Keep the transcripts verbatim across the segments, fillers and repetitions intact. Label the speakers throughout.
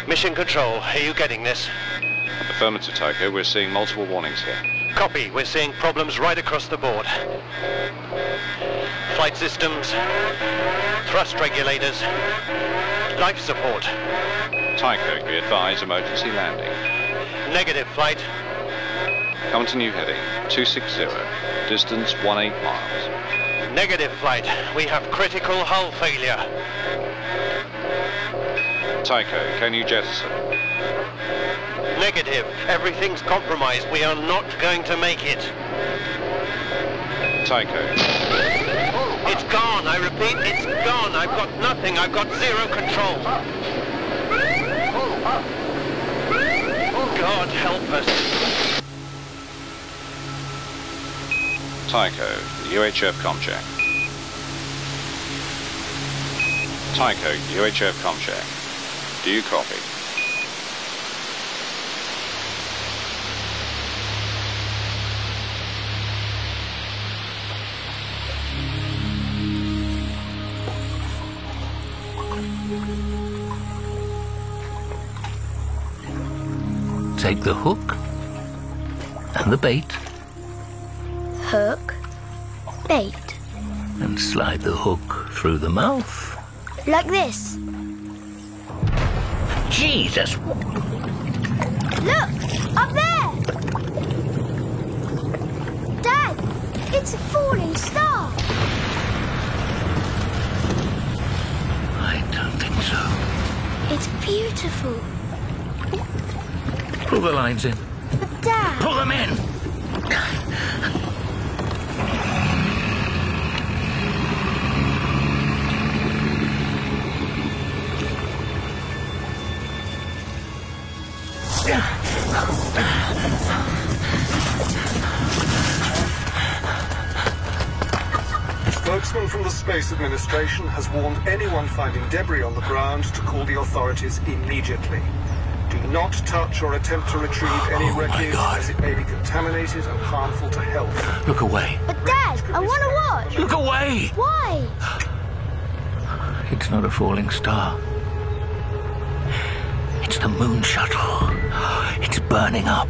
Speaker 1: Mission Control, are you getting this?
Speaker 2: Affirmative, Tycho. We're seeing multiple warnings here.
Speaker 1: Copy. We're seeing problems right across the board. Flight systems, thrust regulators, life support.
Speaker 2: Tycho, be advised, emergency landing.
Speaker 1: Negative, flight.
Speaker 2: Come to new heading, two six zero, distance one eight miles.
Speaker 1: Negative, flight. We have critical hull failure.
Speaker 2: Tycho, can you jettison?
Speaker 1: Negative. Everything's compromised. We are not going to make it.
Speaker 2: Tycho.
Speaker 1: It's gone. I repeat, it's gone. I've got nothing. I've got zero control. God help us.
Speaker 2: Tycho, U H F comcheck. Tycho, U H F comcheck. Do you copy?
Speaker 3: Take the hook and the bait
Speaker 4: Hook, bait.
Speaker 3: and slide the hook through the mouth.
Speaker 4: Like this.
Speaker 3: Jesus!
Speaker 4: Look! Up there! Dad! It's a falling star!
Speaker 3: I don't think so.
Speaker 4: It's beautiful.
Speaker 3: Pull the lines in.
Speaker 4: But Dad...
Speaker 3: Pull them in!
Speaker 5: Spokesman from the Space Administration has warned anyone finding debris on the ground to call the authorities immediately. Do not touch or attempt to retrieve any
Speaker 3: Oh, my
Speaker 5: wreckage,
Speaker 3: God.
Speaker 5: as it may be contaminated and harmful to health.
Speaker 3: Look away.
Speaker 4: But Dad, I want to watch!
Speaker 3: Look away!
Speaker 4: Why?
Speaker 3: It's not a falling star. It's the moon shuttle. It's burning up.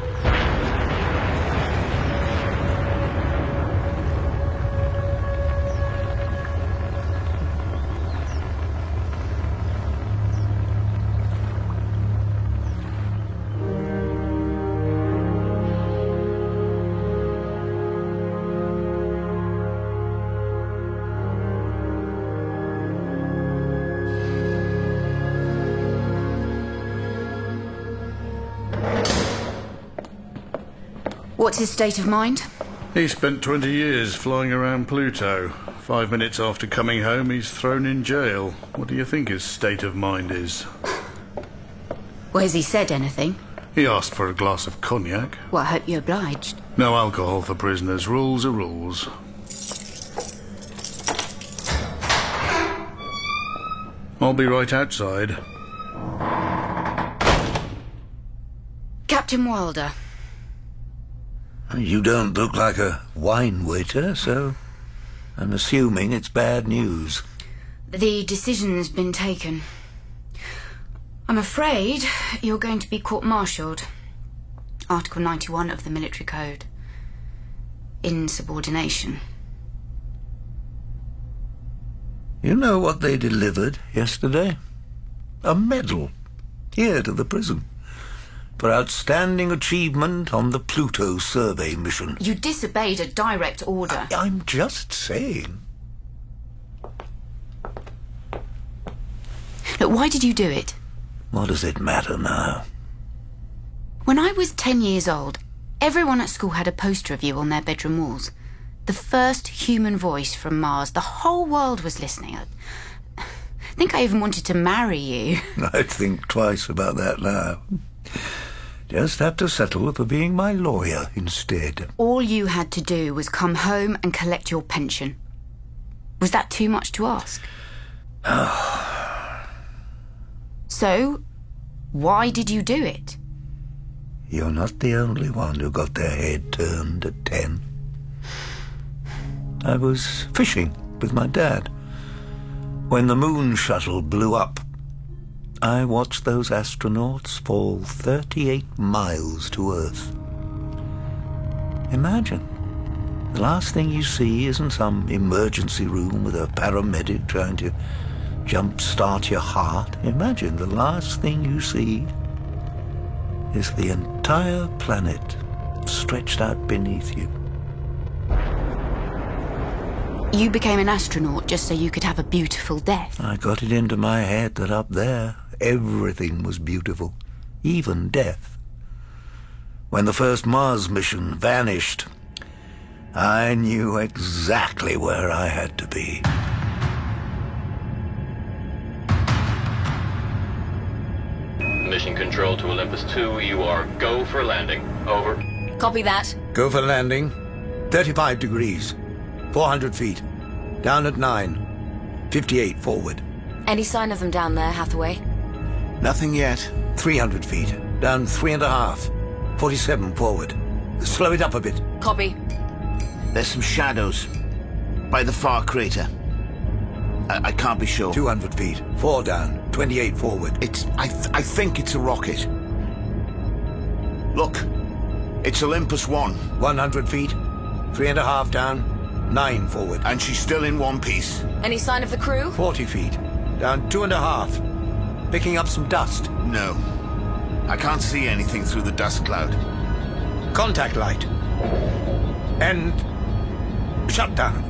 Speaker 6: What's his state of mind?
Speaker 7: He spent twenty years flying around Pluto. Five minutes after coming home, he's thrown in jail. What do you think his state of mind is?
Speaker 6: Well, has he said anything?
Speaker 7: He asked for a glass of cognac.
Speaker 6: Well, I hope you're obliged.
Speaker 7: No alcohol for prisoners. Rules are rules. I'll be right outside.
Speaker 6: Captain Wilder.
Speaker 8: You don't look like a wine waiter, so I'm assuming it's bad news.
Speaker 6: The decision's been taken. I'm afraid you're going to be court-martialed. Article ninety-one of the Military Code. Insubordination.
Speaker 8: You know what they delivered yesterday? A medal, here to the prison, for outstanding achievement on the Pluto survey mission.
Speaker 6: You disobeyed a direct order.
Speaker 8: I, I'm just saying.
Speaker 6: Look, why did you do it?
Speaker 8: What does it matter now?
Speaker 6: When I was ten years old, everyone at school had a poster of you on their bedroom walls. The first human voice from Mars. The whole world was listening. I think I even wanted to marry you.
Speaker 8: I'd think twice about that now. Just have to settle for being my lawyer instead.
Speaker 6: All you had to do was come home and collect your pension. Was that too much to ask? So, why did you do it?
Speaker 8: You're not the only one who got their head turned at ten. I was fishing with my dad when the moon shuttle blew up. I watched those astronauts fall thirty-eight miles to Earth. Imagine, the last thing you see isn't some emergency room with a paramedic trying to jump-start your heart. Imagine the last thing you see is the entire planet stretched out beneath you.
Speaker 6: You became an astronaut just so you could have a beautiful death.
Speaker 8: I got it into my head that up there, everything was beautiful, even death. When the first Mars mission vanished, I knew exactly where I had to be.
Speaker 9: Mission control to Olympus two, you are go for landing. Over.
Speaker 10: Copy that.
Speaker 8: Go for landing. thirty-five degrees. four hundred feet. Down at nine. fifty-eight forward.
Speaker 10: Any sign of them down there, Hathaway?
Speaker 8: Nothing yet. three hundred feet. Down three and a half. forty-seven forward. Slow it up a bit.
Speaker 10: Copy.
Speaker 11: There's some shadows by the far crater. I, I can't be sure.
Speaker 8: two hundred feet. Four down. twenty-eight forward.
Speaker 11: It's... I, th I think it's a rocket. Look. It's Olympus one.
Speaker 8: one hundred feet. Three and a half down. Nine forward.
Speaker 11: And she's still in one piece.
Speaker 10: Any sign of the crew?
Speaker 8: forty feet. Down two and a half. Picking up some dust.
Speaker 11: No. I can't see anything through the dust cloud.
Speaker 8: Contact light. And... shut down.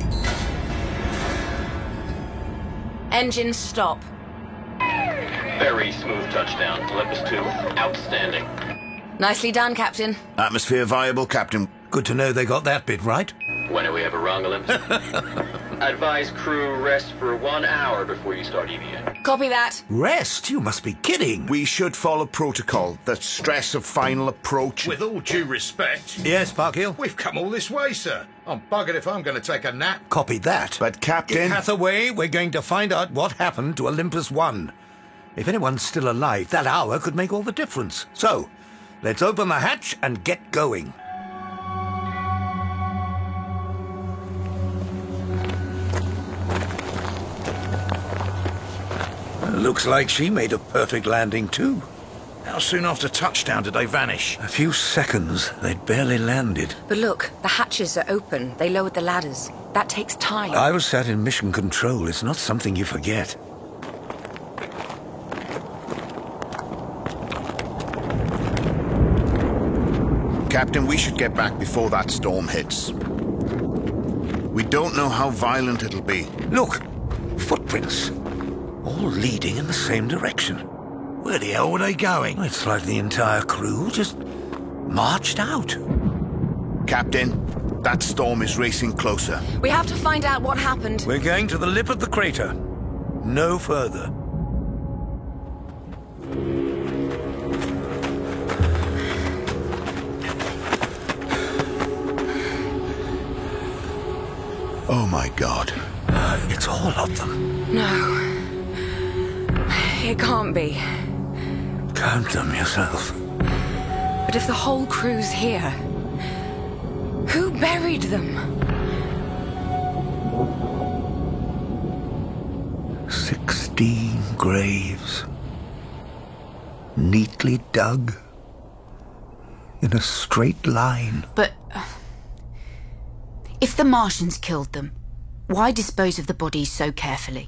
Speaker 10: Engine stop.
Speaker 9: Very smooth touchdown. Olympus two, outstanding.
Speaker 10: Nicely done, Captain.
Speaker 11: Atmosphere viable, Captain.
Speaker 8: Good to know they got that bit right.
Speaker 9: When are we ever wrong, Olympus? Advise crew rest for one hour before you start E V A.
Speaker 10: Copy that.
Speaker 8: Rest? You must be kidding.
Speaker 11: We should follow protocol. The stress of final approach.
Speaker 12: With all due respect...
Speaker 8: Yes, Parkhill?
Speaker 12: We've come all this way, sir. I'm buggered if I'm going to take a nap.
Speaker 8: Copy that.
Speaker 11: But, Captain...
Speaker 8: Hathaway, we're going to find out what happened to Olympus one. If anyone's still alive, that hour could make all the difference. So, let's open the hatch and get going. Looks like she made a perfect landing, too.
Speaker 12: How soon after touchdown did they vanish?
Speaker 8: A few seconds. They'd barely landed.
Speaker 10: But look, the hatches are open. They lowered the ladders. That takes time.
Speaker 8: I was sat in mission control. It's not something you forget.
Speaker 11: Captain, we should get back before that storm hits. We don't know how violent it'll be.
Speaker 8: Look! Footprints. All leading in the same direction. Where the hell were they going? It's like the entire crew just marched out.
Speaker 11: Captain, that storm is racing closer.
Speaker 10: We have to find out what happened.
Speaker 8: We're going to the lip of the crater. No further.
Speaker 11: Oh my God.
Speaker 8: It's all of them.
Speaker 10: No. It can't be.
Speaker 8: Count them yourself.
Speaker 10: But if the whole crew's here, who buried them?
Speaker 8: Sixteen graves. Neatly dug. In a straight line.
Speaker 6: But... Uh, if the Martians killed them, why dispose of the bodies so carefully?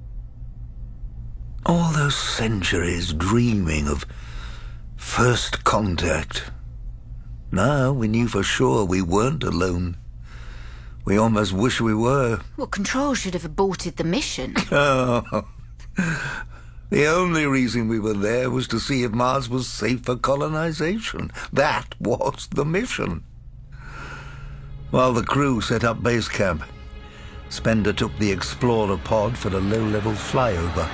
Speaker 8: All those centuries dreaming of first contact. Now we knew for sure we weren't alone. We almost wish we were.
Speaker 6: Well, Control should have aborted the mission.
Speaker 8: Oh, the only reason we were there was to see if Mars was safe for colonization. That was the mission. While the crew set up base camp, Spender took the Explorer pod for a low-level flyover.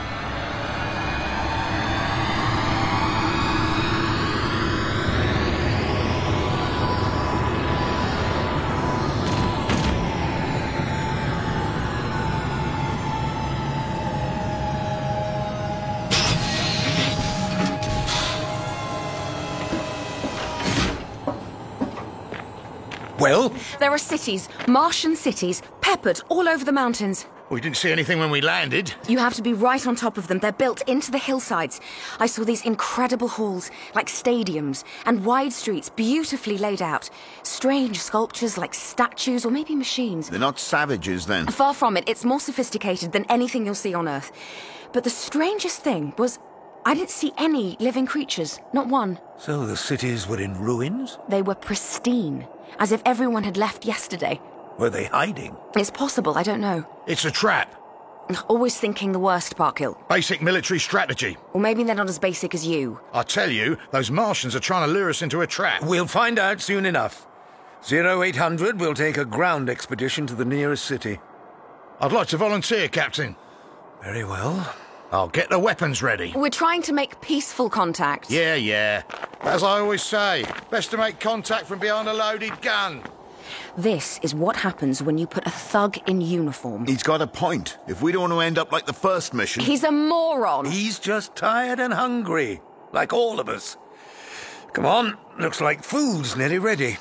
Speaker 8: Well?
Speaker 10: There are cities, Martian cities, peppered all over the mountains.
Speaker 12: We didn't see anything when we landed.
Speaker 10: You have to be right on top of them. They're built into the hillsides. I saw these incredible halls, like stadiums, and wide streets, beautifully laid out. Strange sculptures like statues or maybe machines.
Speaker 11: They're not savages, then?
Speaker 10: Far from it. It's more sophisticated than anything you'll see on Earth. But the strangest thing was I didn't see any living creatures. Not one.
Speaker 8: So the cities were in ruins?
Speaker 10: They were pristine, as if everyone had left yesterday.
Speaker 8: Were they hiding?
Speaker 10: It's possible, I don't know.
Speaker 12: It's a trap.
Speaker 10: Always thinking the worst, Parkhill.
Speaker 12: Basic military strategy.
Speaker 10: Or maybe they're not as basic as you.
Speaker 12: I tell you, those Martians are trying to lure us into a trap.
Speaker 8: We'll find out soon enough. zero eight hundred will take a ground expedition to the nearest city.
Speaker 12: I'd like to volunteer, Captain.
Speaker 8: Very well.
Speaker 12: I'll get the weapons ready.
Speaker 10: We're trying to make peaceful contact.
Speaker 12: Yeah, yeah. As I always say, best to make contact from behind a loaded gun.
Speaker 10: This is what happens when you put a thug in uniform.
Speaker 11: He's got a point. If we don't want to end up like the first mission...
Speaker 10: He's a moron.
Speaker 8: He's just tired and hungry, like all of us. Come on, looks like food's nearly ready.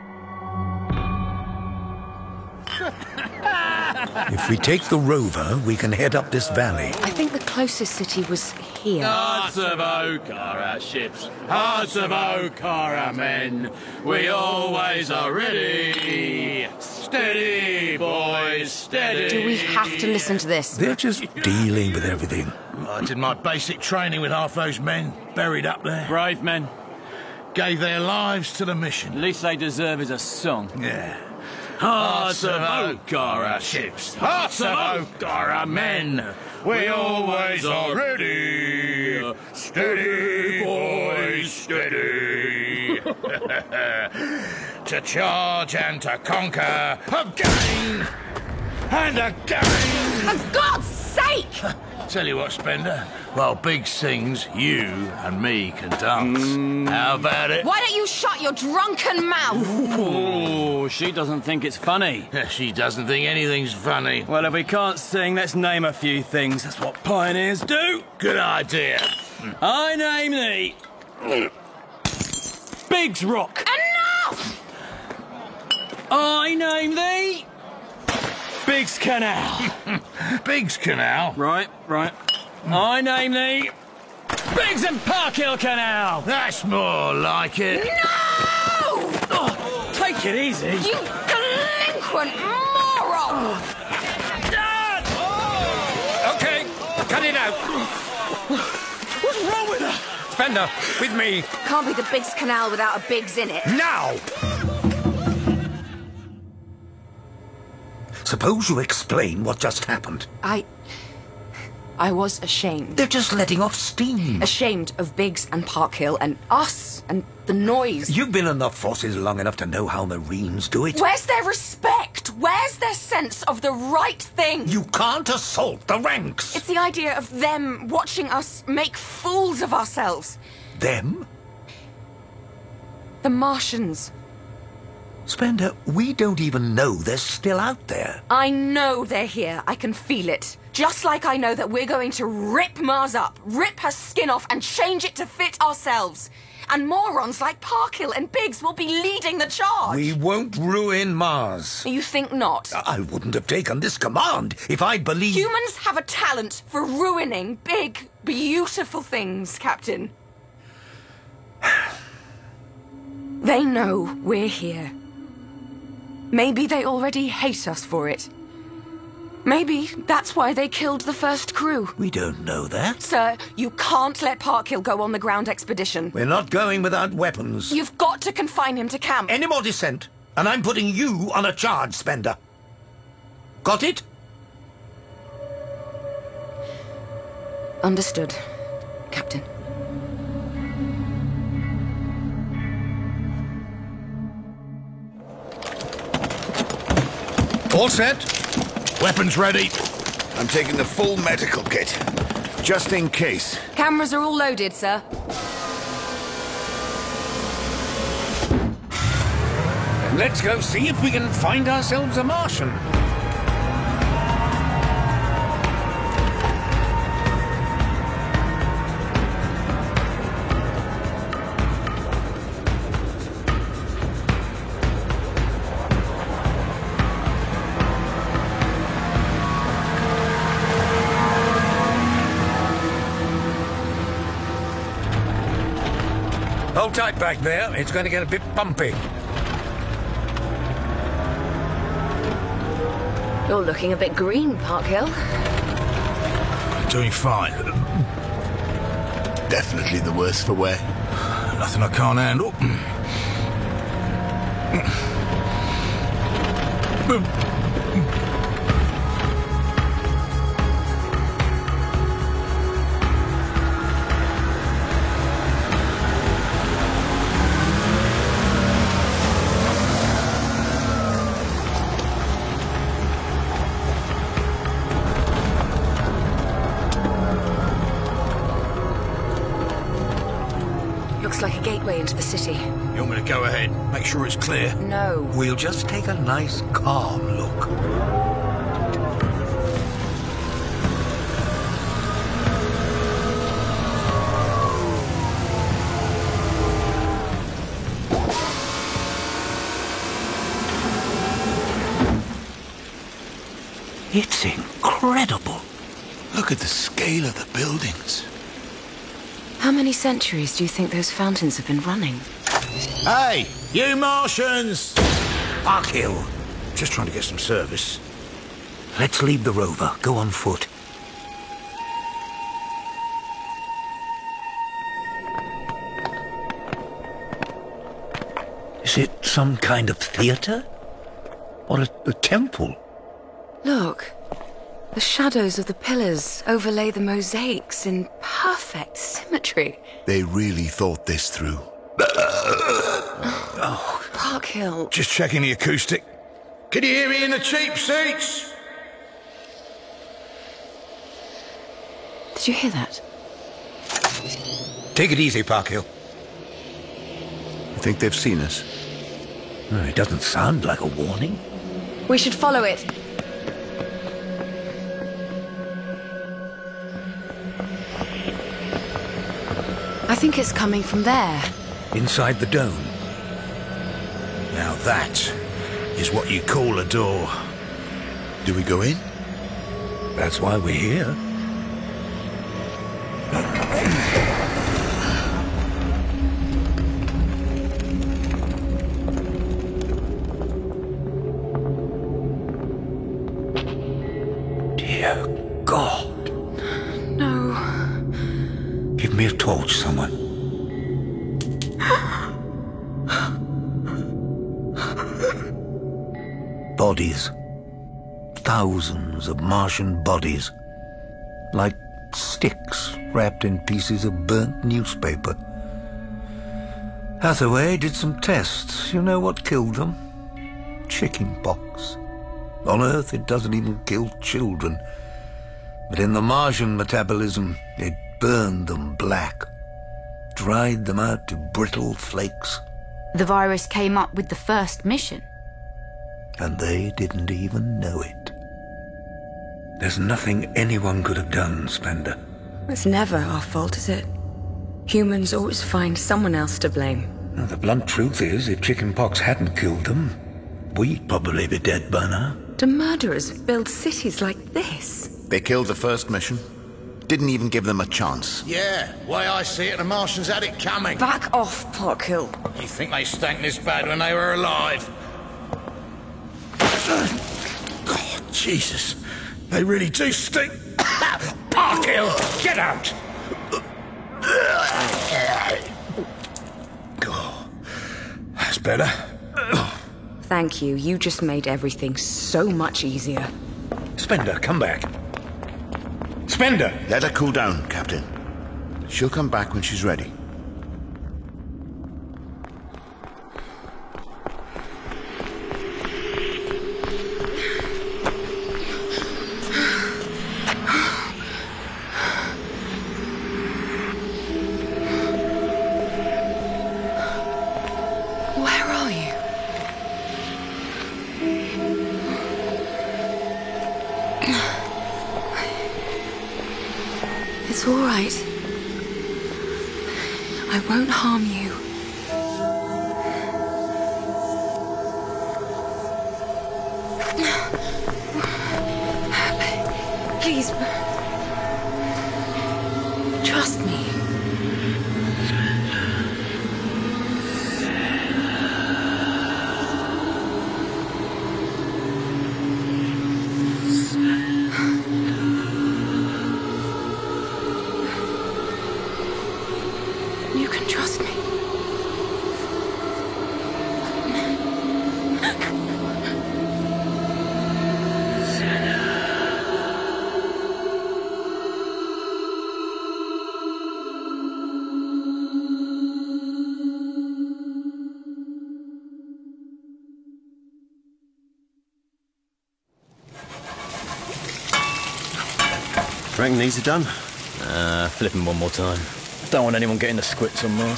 Speaker 8: If we take the rover, we can head up this valley.
Speaker 10: I think the closest city was here.
Speaker 13: Hearts of oak are our ships, hearts of oak are our men. We always are ready. Steady, boys, steady.
Speaker 10: Do we have to listen to this?
Speaker 8: They're just dealing with everything.
Speaker 12: I did my basic training with half those men buried up there.
Speaker 13: Brave men.
Speaker 12: Gave their lives to the mission.
Speaker 13: The least they deserve is a song.
Speaker 12: Yeah.
Speaker 13: Hearts of oak are our ships, hearts of oak are our men. We always are ready. Steady, boys, steady.
Speaker 12: To charge and to conquer again and again.
Speaker 10: For God's sake!
Speaker 12: Tell you what, Spender. While Big sings, you and me can dance. Mm. How about it?
Speaker 10: Why don't you shut your drunken mouth?
Speaker 13: Oh, she doesn't think it's funny.
Speaker 12: She doesn't think anything's funny.
Speaker 13: Well, if we can't sing, let's name a few things. That's what pioneers do.
Speaker 12: Good idea.
Speaker 13: I name thee... Biggs Rock.
Speaker 10: Enough!
Speaker 13: I name thee... Biggs Canal.
Speaker 12: Biggs Canal?
Speaker 13: Right, right. I name thee... Biggs and Parkhill Canal.
Speaker 12: That's more like it.
Speaker 10: No!
Speaker 13: Oh, take it easy.
Speaker 10: You delinquent moron!
Speaker 13: Dad!
Speaker 8: Oh. Okay, cut it out.
Speaker 13: What's wrong with her?
Speaker 8: Spender, with me.
Speaker 10: Can't be the Biggs Canal without a Biggs in it.
Speaker 8: Now! Suppose you explain what just happened.
Speaker 10: I... I was ashamed.
Speaker 8: They're just letting off steam.
Speaker 10: Ashamed of Biggs and Parkhill and us and the noise.
Speaker 8: You've been in the forces long enough to know how Marines do it.
Speaker 10: Where's their respect? Where's their sense of the right thing?
Speaker 8: You can't assault the ranks.
Speaker 10: It's the idea of them watching us make fools of ourselves.
Speaker 8: Them?
Speaker 10: The Martians.
Speaker 8: Spender, we don't even know they're still out there.
Speaker 10: I know they're here. I can feel it. Just like I know that we're going to rip Mars up, rip her skin off and change it to fit ourselves. And morons like Parkhill and Biggs will be leading the charge.
Speaker 8: We won't ruin Mars.
Speaker 10: You think not?
Speaker 8: I wouldn't have taken this command if I'd believed...
Speaker 10: Humans have a talent for ruining big, beautiful things, Captain. They know we're here. Maybe they already hate us for it. Maybe that's why they killed the first crew.
Speaker 8: We don't know that.
Speaker 10: Sir, you can't let Parkhill go on the ground expedition.
Speaker 8: We're not going without weapons.
Speaker 10: You've got to confine him to camp.
Speaker 8: Any more dissent, and I'm putting you on a charge, Spender. Got it?
Speaker 10: Understood, Captain.
Speaker 8: All set?
Speaker 12: Weapons ready.
Speaker 11: I'm taking the full medical kit, just in case.
Speaker 10: Cameras are all loaded, sir.
Speaker 8: Let's go see if we can find ourselves a Martian.
Speaker 12: Hold tight back there. It's going to get a bit bumpy.
Speaker 10: You're looking a bit green, Parkhill.
Speaker 12: Doing fine.
Speaker 11: Definitely the worse for wear.
Speaker 12: Nothing I can't handle.
Speaker 10: Looks like a gateway into the city.
Speaker 12: You want me to go ahead? Make sure it's clear.
Speaker 10: No.
Speaker 8: We'll just take a nice, calm look.
Speaker 3: It's incredible.
Speaker 11: Look at the scale of the buildings.
Speaker 10: How many centuries do you think those fountains have been running?
Speaker 12: Hey, you Martians! Parkhill. Just trying to get some service.
Speaker 3: Let's leave the rover. Go on foot. Is it some kind of theatre? Or a, a temple?
Speaker 10: Look. The shadows of the pillars overlay the mosaics in perfect symmetry.
Speaker 11: They really thought this through.
Speaker 10: Oh, Parkhill.
Speaker 12: Just checking the acoustic. Can you hear me in the cheap seats?
Speaker 10: Did you hear that?
Speaker 12: Take it easy, Parkhill.
Speaker 11: You think they've seen us?
Speaker 3: Oh, it doesn't sound like a warning.
Speaker 10: We should follow it. I think it's coming from there.
Speaker 3: Inside the dome.
Speaker 12: Now that is what you call a door.
Speaker 11: Do we go in?
Speaker 3: That's why we're here. Dear God.
Speaker 10: No.
Speaker 3: Give me a torch, someone. Bodies. Thousands of Martian bodies. Like sticks wrapped in pieces of burnt newspaper. Hathaway did some tests. You know what killed them? Chicken pox. On Earth it doesn't even kill children. But in the Martian metabolism, it burned them black. Dried them out to brittle flakes.
Speaker 6: The virus came up with the first mission.
Speaker 3: And they didn't even know it. There's nothing anyone could have done, Spender.
Speaker 10: It's never our fault, is it? Humans always find someone else to blame.
Speaker 3: Now, the blunt truth is, if chickenpox hadn't killed them, we'd probably be dead by now.
Speaker 10: Do murderers build cities like this?
Speaker 11: They killed the first mission. Didn't even give them a chance.
Speaker 12: Yeah, way I see it, the Martians had it coming.
Speaker 10: Back off, Parkhill.
Speaker 12: You think they stank this bad when they were alive? God, Jesus. They really do stink. Parkhill, get out! God, that's better.
Speaker 10: Thank you. You just made everything so much easier.
Speaker 12: Spender, come back. Spender!
Speaker 11: Let her cool down, Captain. She'll come back when she's ready.
Speaker 10: Where are you? It's all right. I won't harm you. Please. Trust me. Trust me.
Speaker 14: Reckon these are done?
Speaker 15: Uh, flip them one more time. Don't want anyone getting the squits on Mars.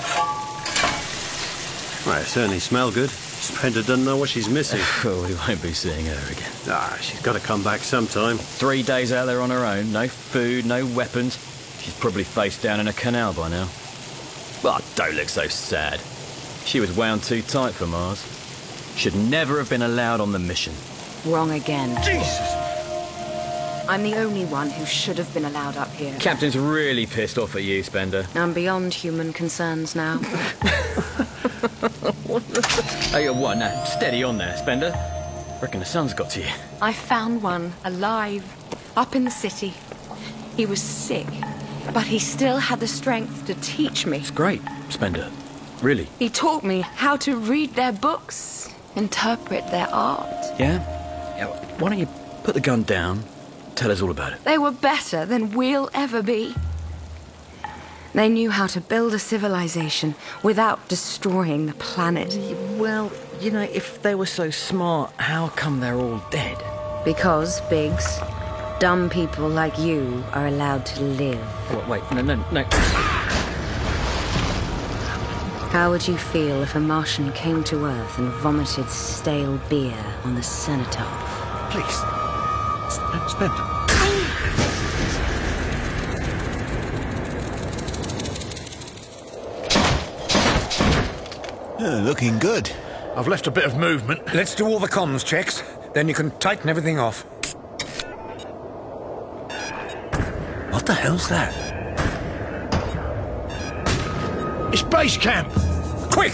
Speaker 14: Well, they certainly smell good. Spender doesn't know what she's missing.
Speaker 15: Well, we won't be seeing her again.
Speaker 14: Ah, she's got to come back sometime.
Speaker 15: Three days out there on her own, no food, no weapons. She's probably face down in a canal by now. But don't look so sad. She was wound too tight for Mars. Should never have been allowed on the mission.
Speaker 10: Wrong again.
Speaker 14: Jesus!
Speaker 10: I'm the only one who should have been allowed up here.
Speaker 15: Captain's really pissed off at you, Spender.
Speaker 10: I'm beyond human concerns now.
Speaker 15: Hey, what? Now, steady on there, Spender. Reckon the sun's got to you.
Speaker 10: I found one, alive, up in the city. He was sick, but he still had the strength to teach me.
Speaker 15: It's great, Spender. Really.
Speaker 10: He taught me how to read their books, interpret their art.
Speaker 15: Yeah? Yeah. Why don't you put the gun down? Tell us all about it.
Speaker 10: They were better than we'll ever be. They knew how to build a civilization without destroying the planet.
Speaker 15: Well, you know, if they were so smart, how come they're all dead?
Speaker 10: Because, Biggs, dumb people like you are allowed to live.
Speaker 15: What, wait, no, no, no.
Speaker 10: How would you feel if a Martian came to Earth and vomited stale beer on the cenotaph?
Speaker 14: Please. Spender.
Speaker 8: Oh, looking good.
Speaker 7: I've left a bit of movement.
Speaker 3: Let's do all the comms checks. Then you can tighten everything off. What the hell's that?
Speaker 7: It's base camp.
Speaker 3: Quick!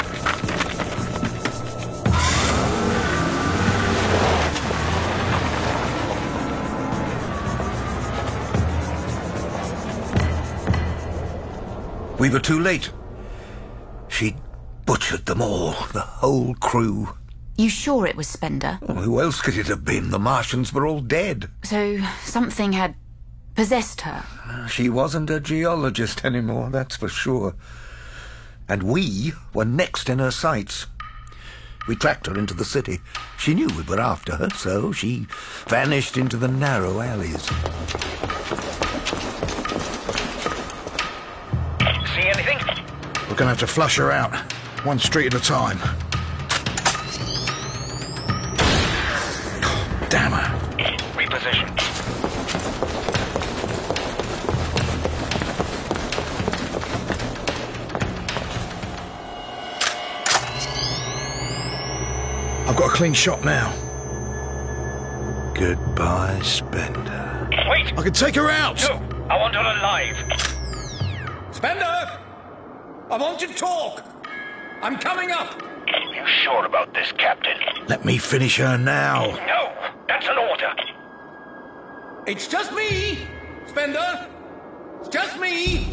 Speaker 3: We were too late. She'd butchered them all, the whole crew.
Speaker 6: You sure it was Spender?
Speaker 3: Well, who else could it have been? The Martians were all dead.
Speaker 6: So something had possessed her?
Speaker 3: She wasn't a geologist anymore, that's for sure. And we were next in her sights. We tracked her into the city. She knew we were after her, so she vanished into the narrow alleys.
Speaker 12: See anything?
Speaker 7: We're gonna have to flush her out. One street at a time. Damn her.
Speaker 12: Reposition.
Speaker 7: I've got a clean shot now.
Speaker 3: Goodbye, Spender.
Speaker 12: Wait!
Speaker 7: I can take her out!
Speaker 12: No! I want her alive!
Speaker 3: Spender! I want to talk! I'm coming up!
Speaker 12: You sure about this, Captain?
Speaker 7: Let me finish her now.
Speaker 12: No! That's an order!
Speaker 3: It's just me! Spender! It's just me!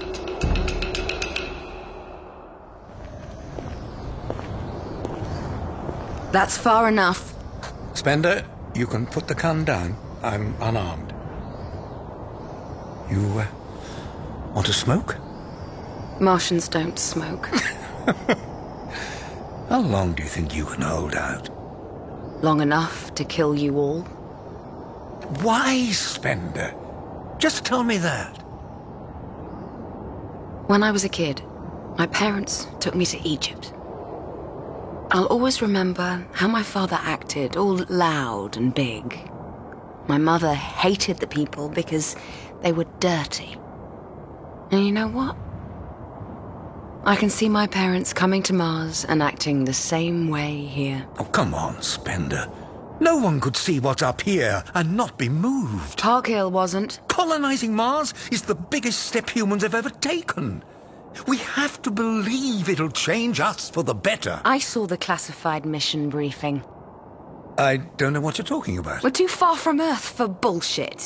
Speaker 10: That's far enough.
Speaker 3: Spender, you can put the gun down. I'm unarmed. You, uh, want to smoke?
Speaker 10: Martians don't smoke.
Speaker 3: How long do you think you can hold out?
Speaker 10: Long enough to kill you all.
Speaker 3: Why, Spender? Just tell me that.
Speaker 10: When I was a kid, my parents took me to Egypt. I'll always remember how my father acted, all loud and big. My mother hated the people because they were dirty. And you know what? I can see my parents coming to Mars and acting the same way here.
Speaker 3: Oh, come on, Spender. No one could see what's up here and not be moved.
Speaker 10: Park Hill wasn't.
Speaker 3: Colonizing Mars is the biggest step humans have ever taken. We have to believe it'll change us for the better.
Speaker 10: I saw the classified mission briefing.
Speaker 3: I don't know what you're talking about.
Speaker 10: We're too far from Earth for bullshit.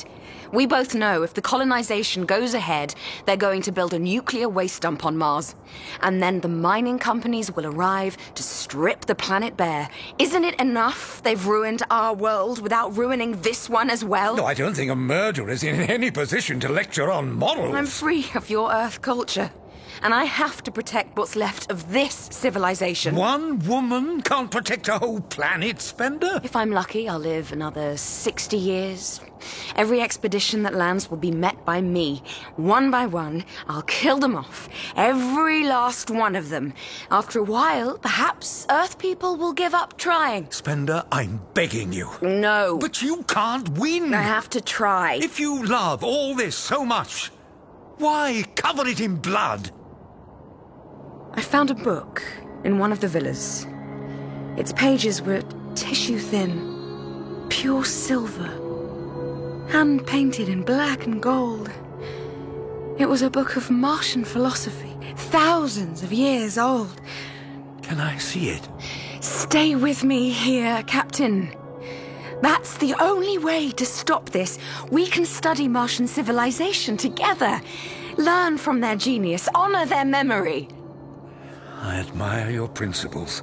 Speaker 10: We both know if the colonization goes ahead, they're going to build a nuclear waste dump on Mars. And then the mining companies will arrive to strip the planet bare. Isn't it enough they've ruined our world without ruining this one as well?
Speaker 8: No, I don't think a murderer is in any position to lecture on morals.
Speaker 10: I'm free of your Earth culture. And I have to protect what's left of this civilization.
Speaker 8: One woman can't protect a whole planet, Spender?
Speaker 10: If I'm lucky, I'll live another sixty years. Every expedition that lands will be met by me. One by one, I'll kill them off. Every last one of them. After a while, perhaps Earth people will give up trying.
Speaker 8: Spender, I'm begging you.
Speaker 10: No.
Speaker 8: But you can't win.
Speaker 10: I have to try.
Speaker 8: If you love all this so much, why cover it in blood?
Speaker 10: I found a book in one of the villas. Its pages were tissue thin, pure silver, hand-painted in black and gold. It was a book of Martian philosophy, thousands of years old.
Speaker 8: Can I see it?
Speaker 10: Stay with me here, Captain. That's the only way to stop this. We can study Martian civilization together, learn from their genius, honor their memory.
Speaker 8: I admire your principles.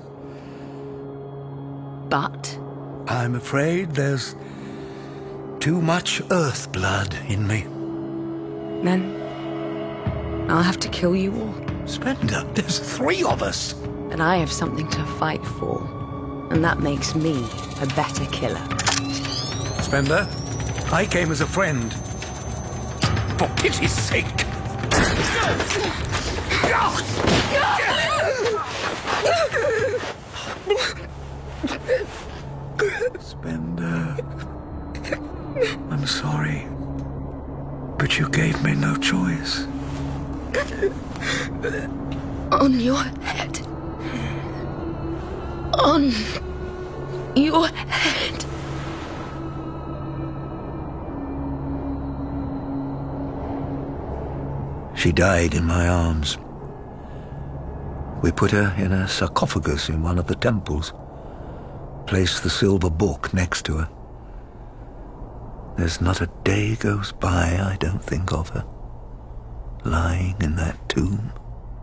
Speaker 10: But?
Speaker 8: I'm afraid there's too much Earth blood in me.
Speaker 10: Then I'll have to kill you all.
Speaker 8: Spender, there's three of us.
Speaker 10: But I have something to fight for. And that makes me a better killer.
Speaker 8: Spender, I came as a friend. For pity's sake! Spender, I'm sorry, but you gave me no choice.
Speaker 10: On your head. On your head.
Speaker 8: She died in my arms. We put her in a sarcophagus in one of the temples. Placed the silver book next to her. There's not a day goes by I don't think of her, lying in that tomb.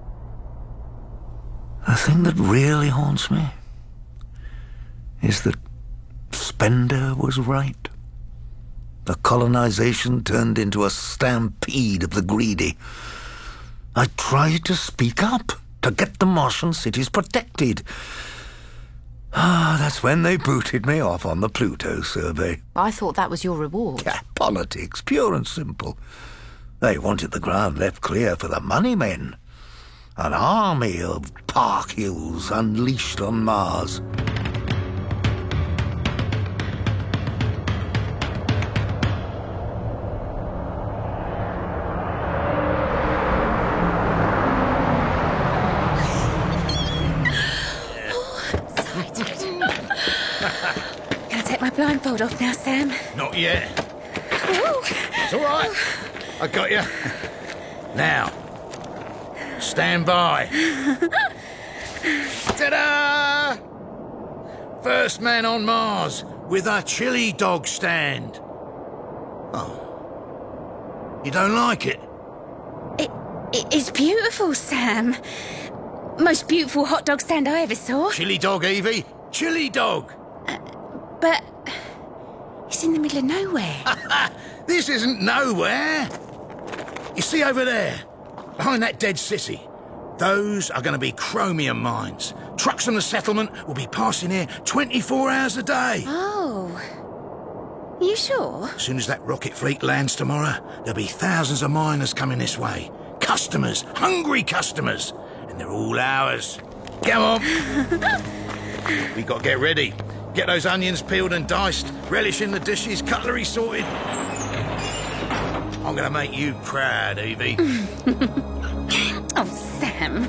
Speaker 8: The thing that really haunts me is that Spender was right. The colonization turned into a stampede of the greedy. I tried to speak up, to get the Martian cities protected. Ah, that's when they booted me off on the Pluto survey.
Speaker 6: I thought that was your reward.
Speaker 8: Yeah, politics, pure and simple. They wanted the ground left clear for the money men. An army of Park Hills unleashed on Mars.
Speaker 6: Blindfold off now, Sam.
Speaker 12: Not yet.
Speaker 6: Ooh.
Speaker 12: It's all right. I got you. Now, stand by. Ta-da! First man on Mars with a chili dog stand. Oh. You don't like it?
Speaker 6: It, it is beautiful, Sam. Most beautiful hot dog stand I ever saw.
Speaker 12: Chili dog, Evie. Chili dog.
Speaker 6: Uh, but it's in the middle of nowhere.
Speaker 12: This isn't nowhere. You see over there, behind that dead city, those are going to be chromium mines. Trucks from the settlement will be passing here twenty-four hours a day.
Speaker 6: Oh. You sure?
Speaker 12: As soon as that rocket fleet lands tomorrow, there'll be thousands of miners coming this way. Customers, hungry customers. And they're all ours. Come on. We got to get ready. Get those onions peeled and diced, relish in the dishes, cutlery sorted. I'm going to make you proud, Evie.
Speaker 6: Oh, Sam.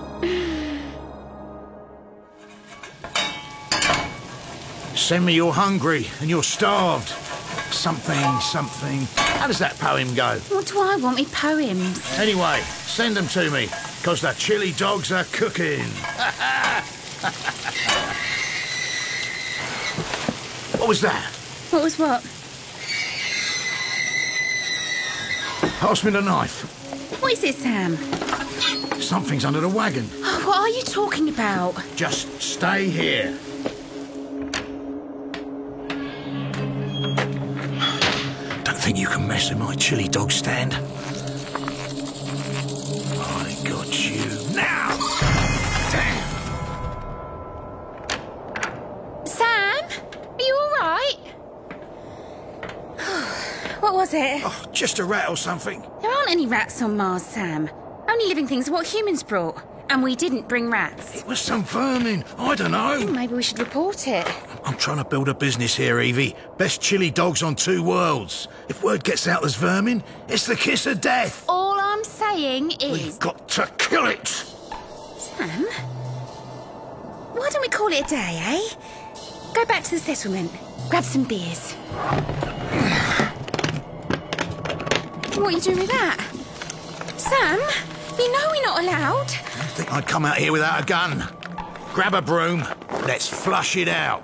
Speaker 12: Send me you're hungry and you're starved. Something, something. How does that poem go?
Speaker 6: What do I want with poems?
Speaker 12: Anyway, send them to me, because the chili dogs are cooking. What was that?
Speaker 6: What was what?
Speaker 12: Pass me the knife.
Speaker 6: What is it, Sam?
Speaker 12: Something's under the wagon.
Speaker 6: Oh, what are you talking about?
Speaker 12: Just stay here. Don't think you can mess with my chili dog stand. I got you now. Damn.
Speaker 6: Sam, are you all right? What was it?
Speaker 12: Oh, just a rat or something.
Speaker 6: There aren't any rats on Mars, Sam. Only living things are what humans brought. And we didn't bring rats.
Speaker 12: It was some vermin. I don't know.
Speaker 6: Maybe we should report it.
Speaker 12: I'm trying to build a business here, Evie. Best chili dogs on two worlds. If word gets out there's vermin, it's the kiss of death.
Speaker 6: All I'm saying is...
Speaker 12: We've got to kill it.
Speaker 6: Sam? Why don't we call it a day, eh? Go back to the settlement. Grab some beers. What are you doing with that? Sam, you know we're not allowed.
Speaker 12: I think I'd come out here without a gun. Grab a broom. Let's flush it out.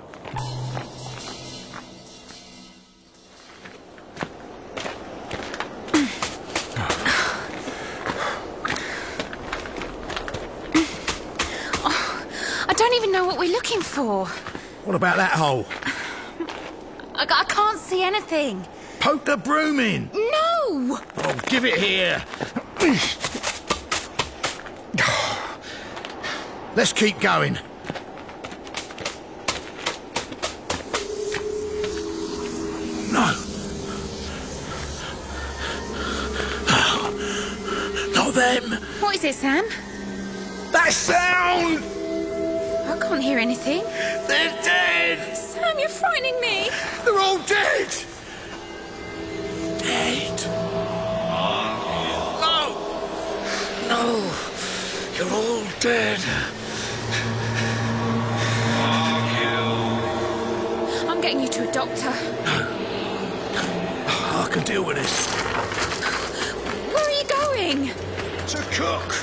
Speaker 6: Oh, I don't even know what we're looking for.
Speaker 12: What about that hole?
Speaker 6: I, I can't see anything.
Speaker 12: Poke the broom in.
Speaker 6: No!
Speaker 12: Oh, give it here. Let's keep going. No. Not them.
Speaker 6: What is it, Sam?
Speaker 12: That sound!
Speaker 6: I can't hear anything.
Speaker 12: They're dead!
Speaker 6: Sam, you're frightening me.
Speaker 12: They're all dead! Dead. No! No! You're all dead.
Speaker 6: I'm getting you to a doctor.
Speaker 12: I can deal with this.
Speaker 6: Where are you going?
Speaker 12: To cook.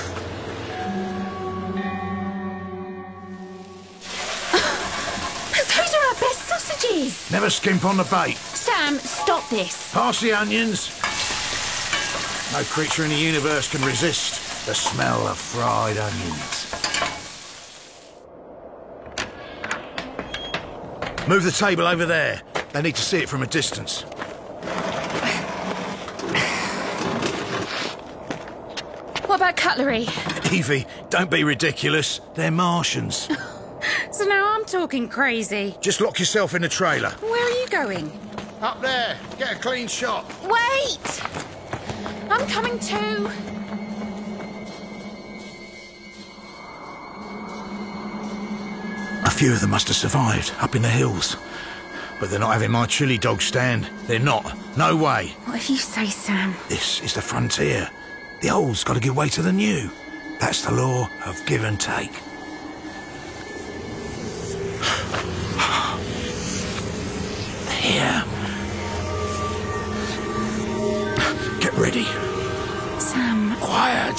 Speaker 6: Those are our best sausages.
Speaker 12: Never skimp on the bait.
Speaker 6: Sam, stop this.
Speaker 12: Pass the onions. No creature in the universe can resist the smell of fried onions. Move the table over there. They need to see it from a distance.
Speaker 6: What about cutlery?
Speaker 12: Evie, don't be ridiculous. They're Martians.
Speaker 6: So now I'm talking crazy.
Speaker 12: Just lock yourself in the trailer.
Speaker 6: Where are you going?
Speaker 12: Up there. Get a clean shot.
Speaker 6: Wait! I'm coming too.
Speaker 12: A few of them must have survived up in the hills. But they're not having my chili dog stand. They're not. No way.
Speaker 6: What if you say, Sam?
Speaker 12: This is the frontier. The old's got to give way to the new. That's the law of give and take. Here. Get ready.
Speaker 6: Sam.
Speaker 12: Quiet.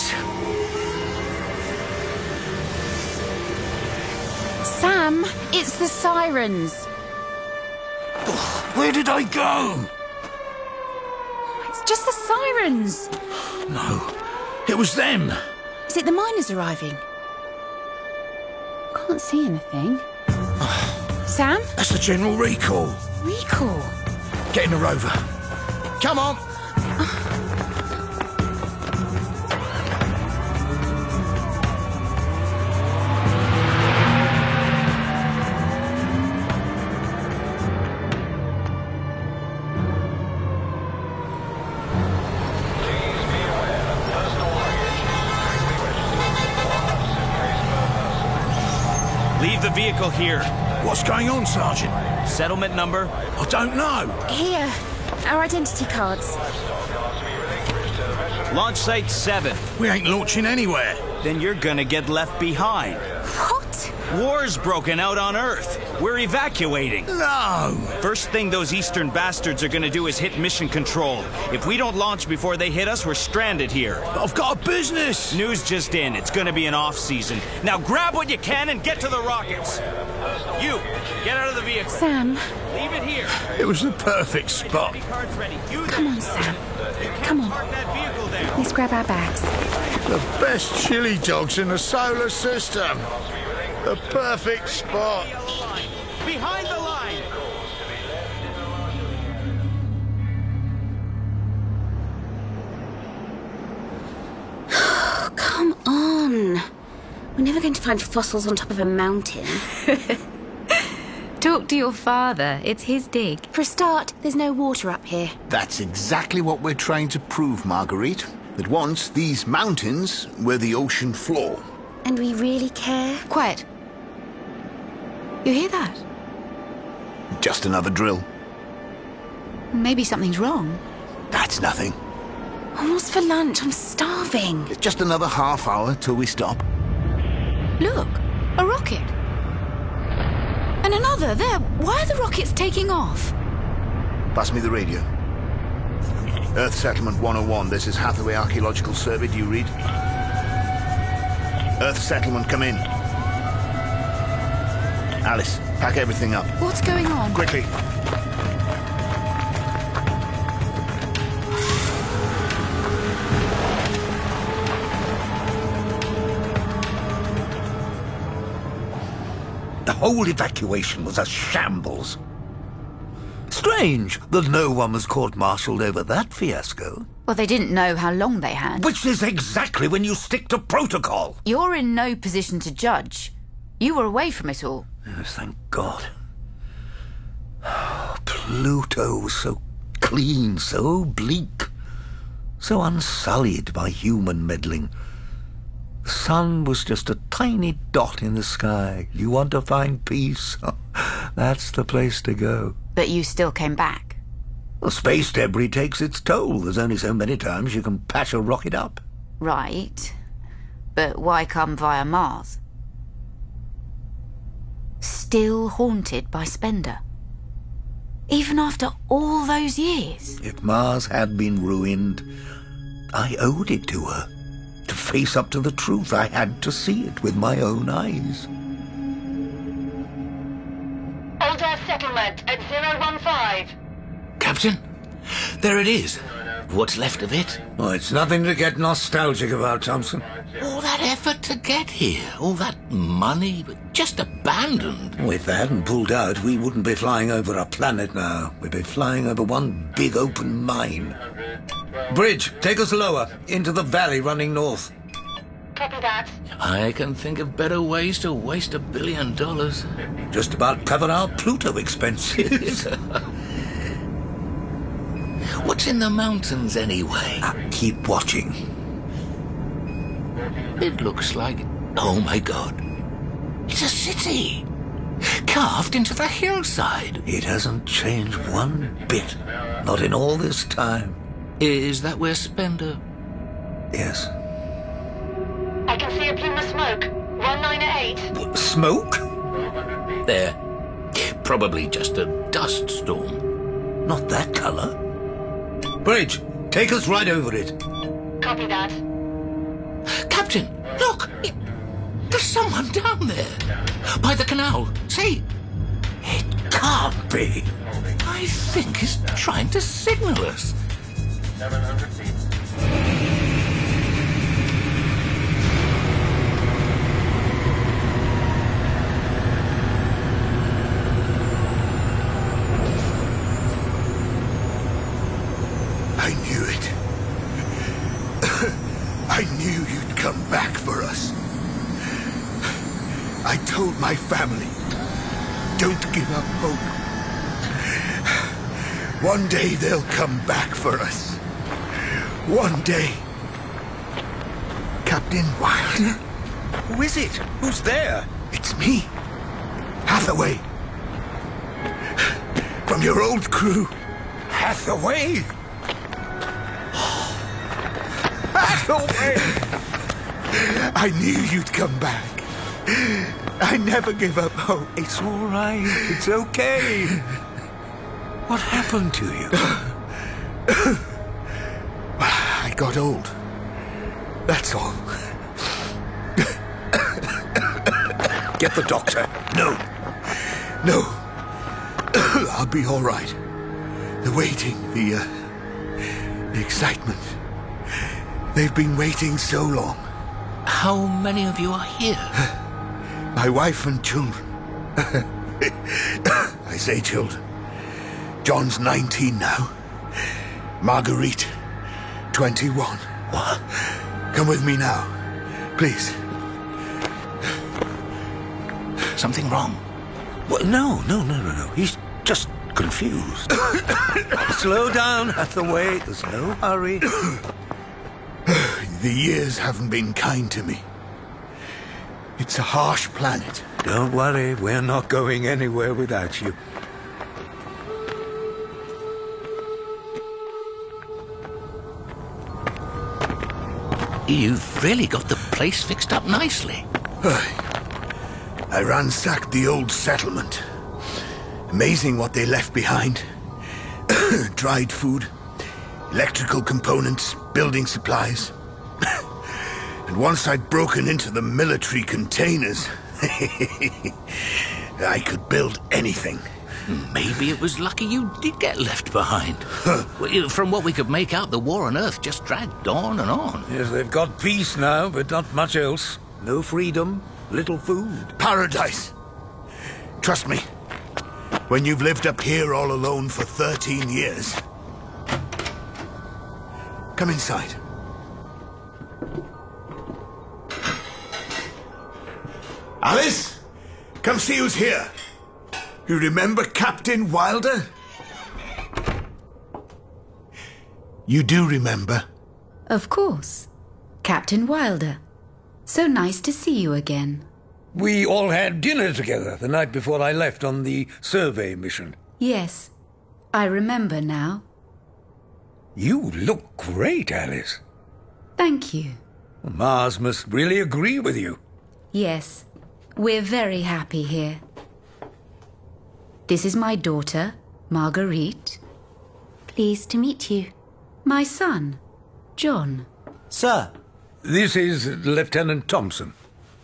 Speaker 6: Sam, it's the sirens.
Speaker 12: Where did I go?
Speaker 6: It's just the sirens.
Speaker 12: No, it was them.
Speaker 6: Is it the miners arriving? Can't see anything. Sam?
Speaker 12: That's the general recall.
Speaker 6: Recall?
Speaker 12: Get in the rover. Come on.
Speaker 16: Leave the vehicle here.
Speaker 12: What's going on, Sergeant?
Speaker 16: Settlement number?
Speaker 12: I don't know.
Speaker 6: Here, our identity cards.
Speaker 16: Launch site seven.
Speaker 12: We ain't launching anywhere.
Speaker 16: Then you're gonna get left behind.
Speaker 6: What?
Speaker 16: War's broken out on Earth. We're evacuating.
Speaker 12: No!
Speaker 16: First thing those eastern bastards are gonna do is hit mission control. If we don't launch before they hit us, we're stranded here.
Speaker 12: But I've got a business!
Speaker 16: News just in. It's gonna be an off-season. Now grab what you can and get to the rockets. You, get out of the vehicle.
Speaker 17: Sam.
Speaker 16: Leave it here.
Speaker 12: It was the perfect spot.
Speaker 17: Come on, Sam. Come on. Let's grab our bags.
Speaker 12: The best chili dogs in the solar system. The perfect spot.
Speaker 16: Behind the line.
Speaker 17: Come on. We're never going to find fossils on top of a mountain.
Speaker 6: Talk to your father. It's his dig.
Speaker 17: For a start, there's no water up here.
Speaker 11: That's exactly what we're trying to prove, Marguerite. That once these mountains were the ocean floor.
Speaker 17: And we really care?
Speaker 6: Quiet. You hear that?
Speaker 11: Just another drill.
Speaker 6: Maybe something's wrong.
Speaker 11: That's nothing.
Speaker 17: Oh, what's for lunch? I'm starving.
Speaker 11: It's just another half hour till we stop.
Speaker 6: Look, a rocket. And another there. Why are the rockets taking off?
Speaker 11: Pass me the radio. Earth Settlement one oh one, this is Hathaway Archaeological Survey. Do you read? Earth Settlement, come in. Alice, pack everything up.
Speaker 6: What's going on?
Speaker 11: Quickly.
Speaker 3: The whole evacuation was a shambles. Strange that no one was court-martialed over that fiasco.
Speaker 6: Well, they didn't know how long they had.
Speaker 3: Which is exactly when you stick to protocol.
Speaker 6: You're in no position to judge. You were away from it all.
Speaker 3: Yes, thank God. Pluto was so clean, so bleak, so unsullied by human meddling. The sun was just a tiny dot in the sky. You want to find peace? That's the place to go.
Speaker 6: But you still came back.
Speaker 3: Well, space debris takes its toll. There's only so many times you can patch a rocket up.
Speaker 6: Right. But why come via Mars? Still haunted by Spender. Even after all those years.
Speaker 3: If Mars had been ruined, I owed it to her. To face up to the truth, I had to see it with my own eyes.
Speaker 18: Old Earth Settlement at zero one five.
Speaker 12: Captain, there it is. What's left of it?
Speaker 3: Oh, it's nothing to get nostalgic about, Thompson.
Speaker 12: All that effort to get here, all that money, but just abandoned.
Speaker 3: Oh, if they hadn't pulled out, we wouldn't be flying over a planet now. We'd be flying over one big open mine. Bridge, take us lower, into the valley running north.
Speaker 18: Copy that.
Speaker 12: I can think of better ways to waste a billion dollars.
Speaker 3: Just about cover our Pluto expenses.
Speaker 12: What's in the mountains, anyway?
Speaker 3: Uh, keep watching.
Speaker 12: It looks like... Oh, my God. It's a city. Carved into the hillside.
Speaker 3: It hasn't changed one bit. Not in all this time.
Speaker 12: Is that where Spender...
Speaker 3: Yes.
Speaker 18: I can see a plume of smoke. one nine eight.
Speaker 3: What, smoke?
Speaker 12: There. Probably just a dust storm.
Speaker 3: Not that colour. Bridge, take us right over it.
Speaker 18: Copy that.
Speaker 12: Captain, look! It, there's someone down there. By the canal. See?
Speaker 3: It can't be.
Speaker 12: I think he's trying to signal us.
Speaker 18: seven hundred feet.
Speaker 12: I knew it. I knew you'd come back for us. I told my family, don't give up hope. One day they'll come back for us. One day. Captain Wilder?
Speaker 3: Who is it? Who's there?
Speaker 12: It's me, Hathaway. From your old crew.
Speaker 3: Hathaway? Hathaway!
Speaker 12: I knew you'd come back. I never give up hope.
Speaker 3: It's all right. It's okay. What happened to you?
Speaker 12: I got old. That's all.
Speaker 3: Get the doctor. No.
Speaker 12: No. I'll be all right. The waiting, the, uh, the excitement. They've been waiting so long.
Speaker 13: How many of you are here?
Speaker 12: My wife and children. I say children. John's nineteen now. Marguerite, twenty-one.
Speaker 13: What?
Speaker 12: Come with me now, please.
Speaker 13: Something wrong?
Speaker 3: Well, no, no, no, no, no. He's just confused. Slow down, Hathaway. There's no hurry.
Speaker 12: The years haven't been kind to me. It's a harsh planet.
Speaker 3: Don't worry, we're not going anywhere without you.
Speaker 13: You've really got the place fixed up nicely.
Speaker 12: I ransacked the old settlement. Amazing what they left behind. Dried food, electrical components, building supplies. And once I'd broken into the military containers, I could build anything.
Speaker 13: Maybe it was lucky you did get left behind. From what we could make out, the war on Earth just dragged on and on.
Speaker 3: Yes, they've got peace now, but not much else. No freedom, little food.
Speaker 12: Paradise. Trust me, when you've lived up here all alone for thirteen years. Come inside. Alice, come see who's here. You remember Captain Wilder? You do remember?
Speaker 6: Of course. Captain Wilder. So nice to see you again.
Speaker 3: We all had dinner together the night before I left on the survey mission.
Speaker 6: Yes, I remember now.
Speaker 3: You look great, Alice.
Speaker 6: Thank you.
Speaker 3: Mars must really agree with you.
Speaker 6: Yes, we're very happy here. This is my daughter, Marguerite.
Speaker 17: Pleased to meet you.
Speaker 6: My son, John.
Speaker 8: Sir.
Speaker 3: This is Lieutenant Thompson.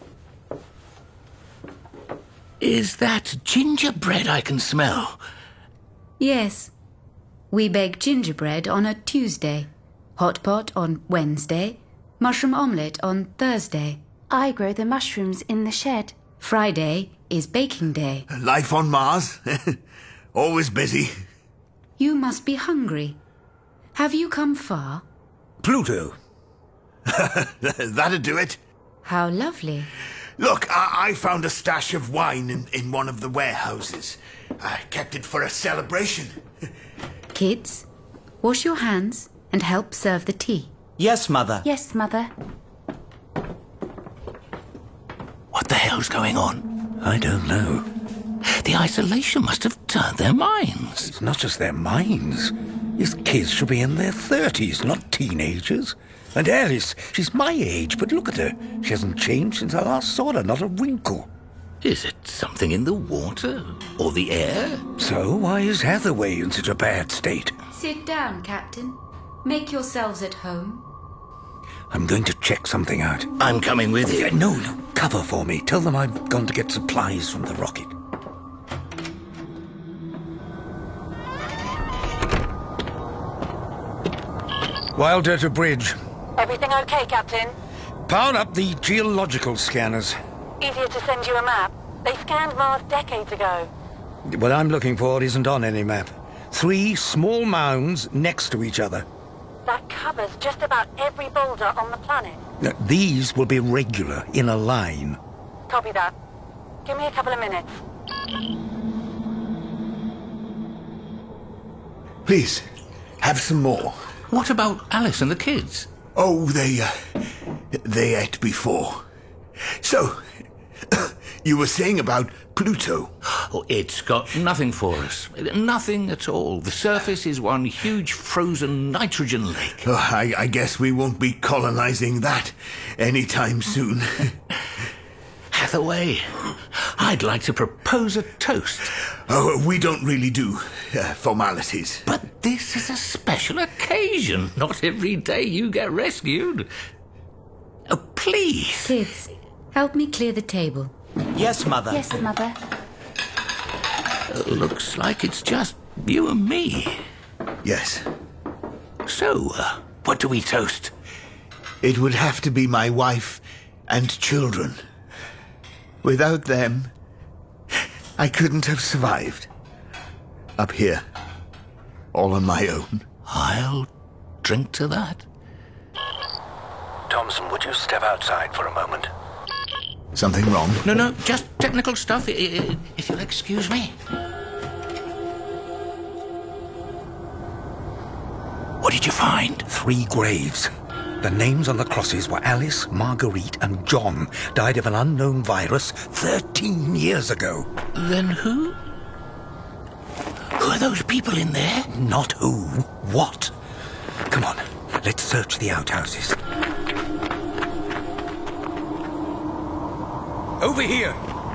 Speaker 13: Is that gingerbread I can smell?
Speaker 6: Yes. We bake gingerbread on a Tuesday, hot pot on Wednesday, mushroom omelette on Thursday.
Speaker 17: I grow the mushrooms in the shed.
Speaker 6: Friday is baking day.
Speaker 12: Life on Mars? Always busy.
Speaker 6: You must be hungry. Have you come far?
Speaker 3: Pluto.
Speaker 12: That'd do it.
Speaker 6: How lovely.
Speaker 12: Look, I, I found a stash of wine in, in one of the warehouses. I kept it for a celebration.
Speaker 6: Kids, wash your hands and help serve the tea.
Speaker 8: Yes, Mother.
Speaker 17: Yes, Mother.
Speaker 13: What the hell's going on?
Speaker 3: I don't know.
Speaker 13: The isolation must have turned their minds.
Speaker 3: It's not just their minds. These kids should be in their thirties, not teenagers. And Alice, she's my age, but look at her. She hasn't changed since I last saw her, not a wrinkle.
Speaker 13: Is it something in the water? Or the air?
Speaker 3: So why is Hathaway in such a bad state?
Speaker 6: Sit down, Captain. Make yourselves at home.
Speaker 3: I'm going to check something out.
Speaker 13: I'm coming with you.
Speaker 3: No, no, cover for me. Tell them I've gone to get supplies from the rocket. Wilder to bridge.
Speaker 18: Everything okay, Captain?
Speaker 3: Power up the geological scanners.
Speaker 18: Easier to send you a map. They scanned Mars decades ago.
Speaker 3: What I'm looking for isn't on any map. Three small mounds next to each other.
Speaker 18: That covers just about every boulder on the planet.
Speaker 3: Now, these will be regular, in a line.
Speaker 18: Copy that. Give me a couple of minutes.
Speaker 12: Please, have some more.
Speaker 13: What about Alice and the kids?
Speaker 12: Oh, they, uh, they ate before. So, you were saying about Pluto?
Speaker 13: Oh, it's got nothing for us. Nothing at all. The surface is one huge frozen nitrogen lake.
Speaker 12: Oh, I, I guess we won't be colonizing that anytime soon.
Speaker 13: Hathaway, I'd like to propose a toast.
Speaker 12: Oh, we don't really do uh, formalities.
Speaker 13: But this is a special occasion. Not every day you get rescued. Oh, please.
Speaker 6: Kids, help me clear the table.
Speaker 8: Yes, Mother.
Speaker 17: Yes, Mother.
Speaker 12: Looks like it's just you and me.
Speaker 8: Yes.
Speaker 12: So, uh, what do we toast?
Speaker 19: It would have to be my wife and children. Without them, I couldn't have survived. Up here, all on my own.
Speaker 12: I'll drink to that.
Speaker 3: Thompson, would you step outside for a moment?
Speaker 19: Something wrong?
Speaker 12: No, no, just technical stuff, if you'll excuse me. What did you find?
Speaker 3: Three graves. The names on the crosses were Alice, Marguerite, and John. Died of an unknown virus thirteen years ago.
Speaker 12: Then who? Who are those people in there?
Speaker 3: Not who. What? Come on, let's search the outhouses. Over here!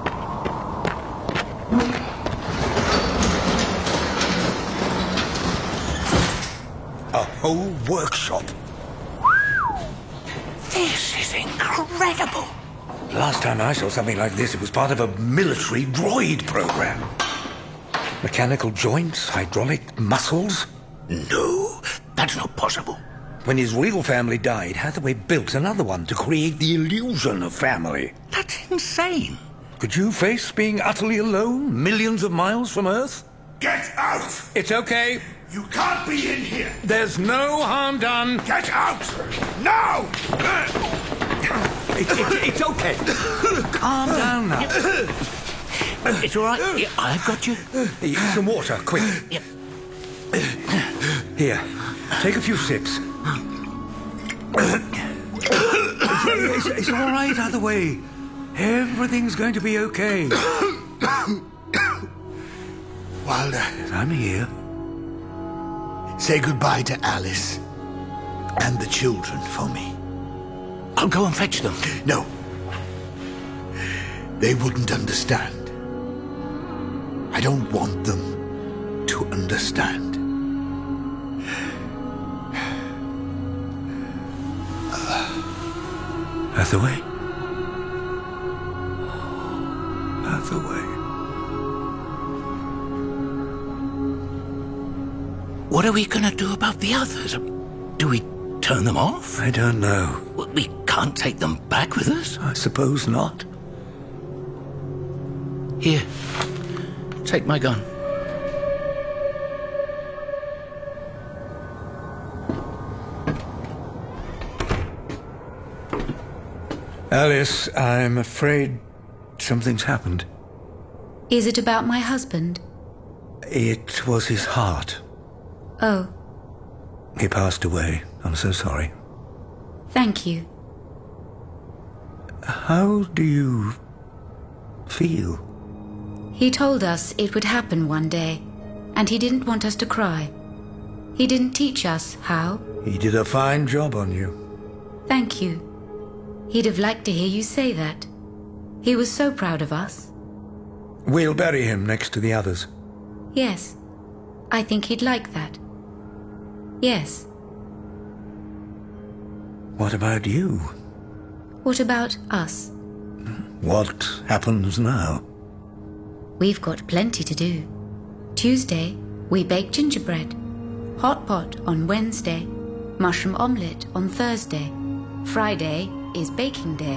Speaker 3: A whole workshop.
Speaker 12: This is incredible.
Speaker 3: Last time I saw something like this, it was part of a military droid program. Mechanical joints, hydraulic muscles.
Speaker 12: No, that's not possible.
Speaker 3: When his real family died, Hathaway built another one to create the illusion of family.
Speaker 12: That's insane.
Speaker 3: Could you face being utterly alone, millions of miles from Earth?
Speaker 12: Get out!
Speaker 3: It's okay.
Speaker 12: You can't be in here.
Speaker 3: There's no harm done.
Speaker 12: Get out! Now!
Speaker 3: It, it, it's okay. Calm down now.
Speaker 12: It's all right. Yeah, I've got you.
Speaker 3: Some water, quick.
Speaker 12: Yep.
Speaker 3: Here, take a few sips. It's, it's, it's all right, Hathaway. Everything's going to be okay.
Speaker 19: Wilder,
Speaker 3: I'm here.
Speaker 19: Say goodbye to Alice and the children for me.
Speaker 12: I'll go and fetch them.
Speaker 19: No. They wouldn't understand. I don't want them to understand.
Speaker 3: Hathaway? Hathaway.
Speaker 12: What are we going to do about the others? Do we turn them off?
Speaker 3: I don't know.
Speaker 12: We can't take them back with us?
Speaker 3: I suppose not.
Speaker 12: Here, take my gun.
Speaker 3: Alice, I'm afraid something's happened.
Speaker 6: Is it about my husband?
Speaker 3: It was his heart.
Speaker 6: Oh.
Speaker 3: He passed away. I'm so sorry.
Speaker 6: Thank you.
Speaker 3: How do you feel?
Speaker 6: He told us it would happen one day, and he didn't want us to cry. He didn't teach us how.
Speaker 3: He did a fine job on you.
Speaker 6: Thank you. He'd have liked to hear you say that. He was so proud of us.
Speaker 3: We'll bury him next to the others.
Speaker 6: Yes. I think he'd like that. Yes.
Speaker 3: What about you?
Speaker 6: What about us?
Speaker 3: What happens now?
Speaker 6: We've got plenty to do. Tuesday, we bake gingerbread. Hot pot on Wednesday. Mushroom omelette on Thursday. Friday is baking day.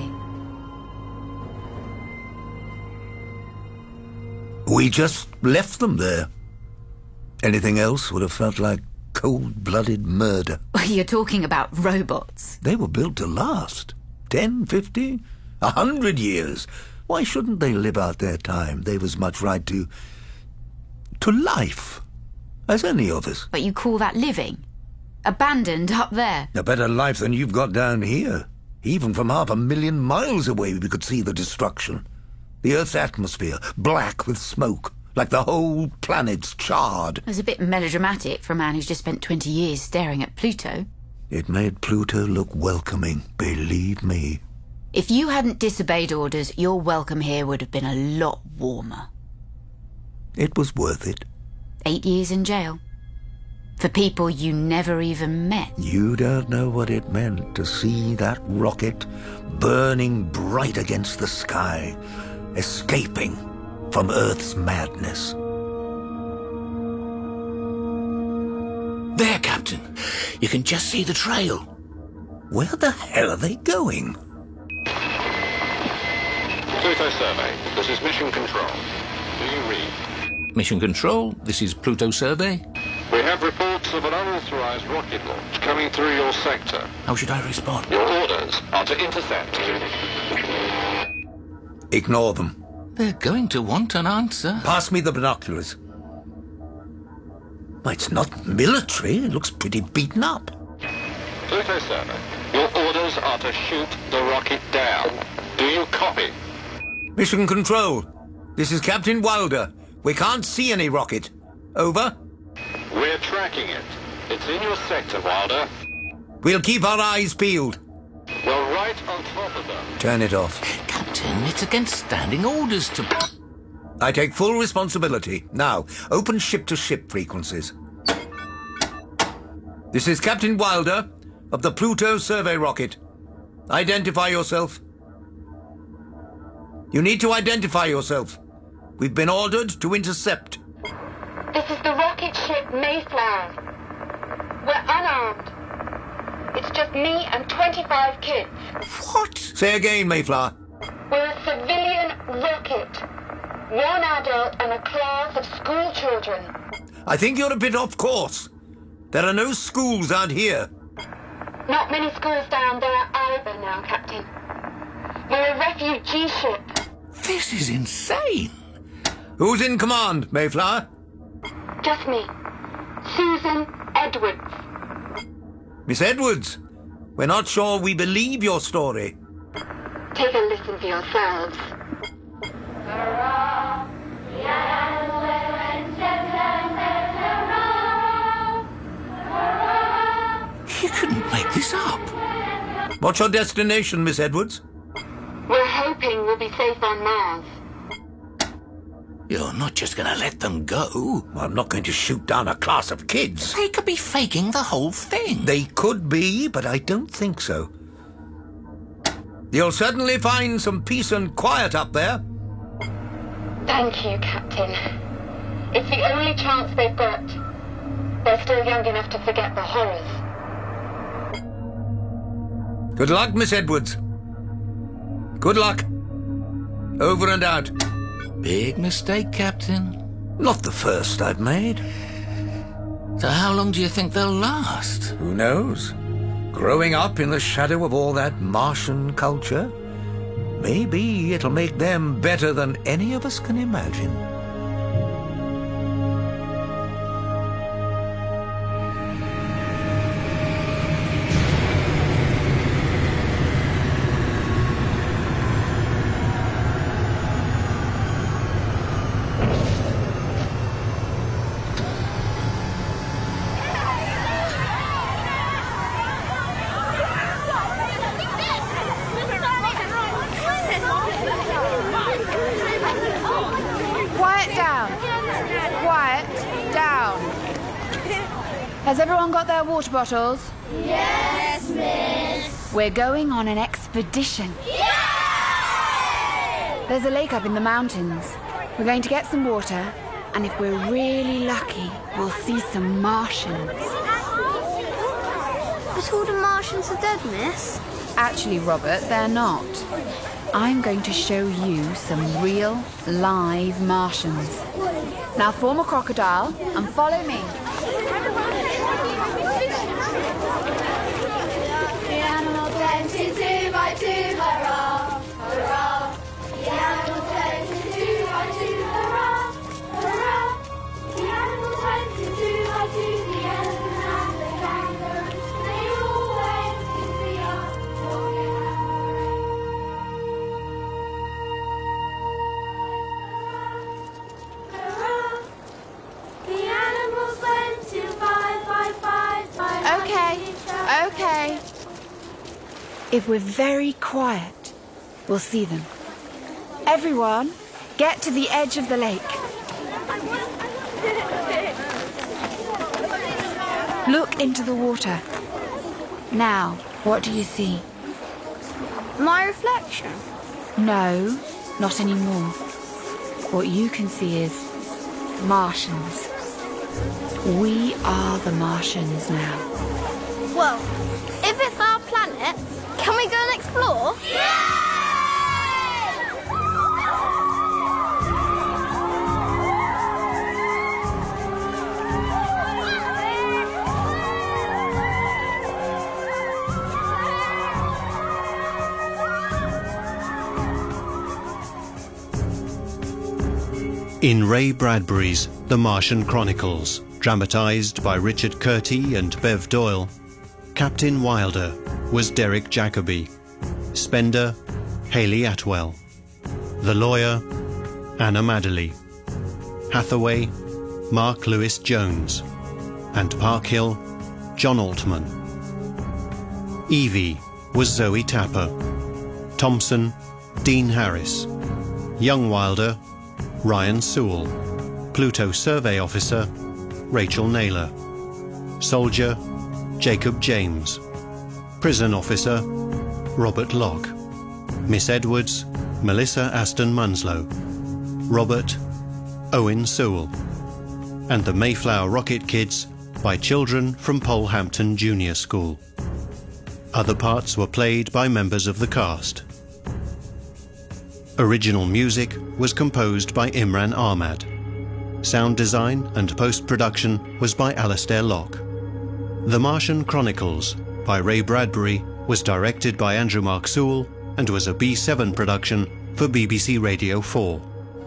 Speaker 3: We just left them there. Anything else would have felt like cold-blooded murder.
Speaker 6: You're talking about robots.
Speaker 3: They were built to last. Ten, fifty, a hundred years. Why shouldn't they live out their time? They've as much right to... to life as any of us.
Speaker 6: But you call that living? Abandoned up there?
Speaker 3: A better life than you've got down here. Even from half a million miles away we could see the destruction. The Earth's atmosphere, black with smoke, like the whole planet's charred.
Speaker 6: It was a bit melodramatic for a man who's just spent twenty years staring at Pluto.
Speaker 3: It made Pluto look welcoming, believe me.
Speaker 6: If you hadn't disobeyed orders, your welcome here would have been a lot warmer.
Speaker 3: It was worth it.
Speaker 6: Eight years in jail. For people you never even met.
Speaker 3: You don't know what it meant to see that rocket burning bright against the sky, escaping from Earth's madness.
Speaker 12: Captain. You can just see the trail.
Speaker 3: Where the hell are they going?
Speaker 2: Pluto Survey, this is Mission Control. Do you read?
Speaker 13: Mission Control, this is Pluto Survey.
Speaker 2: We have reports of an unauthorized rocket launch coming through your sector.
Speaker 12: How should I respond?
Speaker 2: Your orders are to intercept.
Speaker 3: Ignore them.
Speaker 13: They're going to want an answer.
Speaker 3: Pass me the binoculars. Well, it's not military. It looks pretty beaten up.
Speaker 2: Pluto Survey, your orders are to shoot the rocket down. Do you copy?
Speaker 3: Mission Control, this is Captain Wilder. We can't see any rocket. Over.
Speaker 2: We're tracking it. It's in your sector, Wilder.
Speaker 3: We'll keep our eyes peeled.
Speaker 2: Well, right on top of them.
Speaker 3: Turn it off.
Speaker 13: Captain, it's against standing orders to...
Speaker 3: I take full responsibility. Now, open ship-to-ship frequencies. This is Captain Wilder of the Pluto Survey rocket. Identify yourself. You need to identify yourself. We've been ordered to intercept.
Speaker 18: This is the rocket ship Mayflower. We're unarmed. It's just me and twenty-five kids.
Speaker 3: What? Say again, Mayflower.
Speaker 18: We're a civilian rocket. One adult and a class of school children.
Speaker 3: I think you're a bit off course. There are no schools out here.
Speaker 18: Not many schools down there either now, Captain. We're a refugee ship.
Speaker 12: This is insane.
Speaker 3: Who's in command, Mayflower?
Speaker 18: Just me. Susan Edwards.
Speaker 3: Miss Edwards, we're not sure we believe your story.
Speaker 18: Take a listen for yourselves.
Speaker 12: You couldn't make this up.
Speaker 3: What's your destination, Miss Edwards?
Speaker 18: We're hoping we'll be safe on Mars.
Speaker 12: You're not just going to let them go.
Speaker 3: Well, I'm not going to shoot down a class of kids.
Speaker 12: They could be faking the whole thing.
Speaker 3: They could be, but I don't think so. You'll certainly find some peace and quiet up there.
Speaker 18: Thank you, Captain. It's the only chance they've got. They're still young enough to forget the horrors.
Speaker 3: Good luck, Miss Edwards. Good luck. Over and out.
Speaker 12: Big mistake, Captain.
Speaker 3: Not the first I've made.
Speaker 12: So how long do you think they'll last?
Speaker 3: Who knows? Growing up in the shadow of all that Martian culture, maybe it'll make them better than any of us can imagine.
Speaker 6: Has everyone got their water bottles?
Speaker 4: Yes, miss.
Speaker 6: We're going on an expedition.
Speaker 4: Yay!
Speaker 6: There's a lake up in the mountains. We're going to get some water, and if we're really lucky, we'll see some Martians.
Speaker 4: But all the Martians are dead, miss.
Speaker 6: Actually, Robert, they're not. I'm going to show you some real, live Martians. Now form a crocodile and follow me.
Speaker 4: The animal plenty, two by two, hurrah, hurrah. The animal plenty, two by two, hurrah, hurrah. The animal plenty, two by two, the elephant and the kangaroo, they all went to the yard. Hurrah. The animals went to five, five, five, five.
Speaker 6: Okay, okay. If we're very quiet, we'll see them. Everyone, get to the edge of the lake. Look into the water. Now, what do you see?
Speaker 4: My reflection?
Speaker 6: No, not anymore. What you can see is Martians.
Speaker 10: We are the Martians now.
Speaker 4: Well, if it's our planet, can we go and explore?
Speaker 14: In Ray Bradbury's The Martian Chronicles, dramatised by Richard Curti and Bev Doyle, Captain Wilder was Derek Jacobi, Spender, Hayley Atwell, the lawyer, Anna Madeley, Hathaway, Mark Lewis Jones, and Parkhill, John Altman. Evie was Zoe Tapper, Thompson, Dean Harris, young Wilder, Ryan Sewell, Pluto Survey Officer, Rachel Naylor, Soldier, Jacob James, Prison Officer, Robert Locke, Miss Edwards, Melissa Aston Munslow, Robert, Owen Sewell, and the Mayflower Rocket Kids by children from Polehampton Junior School. Other parts were played by members of the cast. Original music was composed by Imran Ahmad. Sound design and post-production was by Alastair Locke. The Martian Chronicles by Ray Bradbury was directed by Andrew Mark Sewell and was a B seven production for B B C Radio four.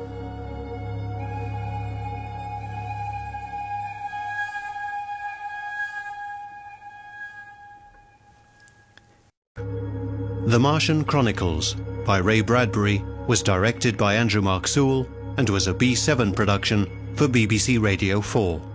Speaker 14: The Martian Chronicles by Ray Bradbury was directed by Andrew Mark Sewell and was a B seven production for B B C Radio four.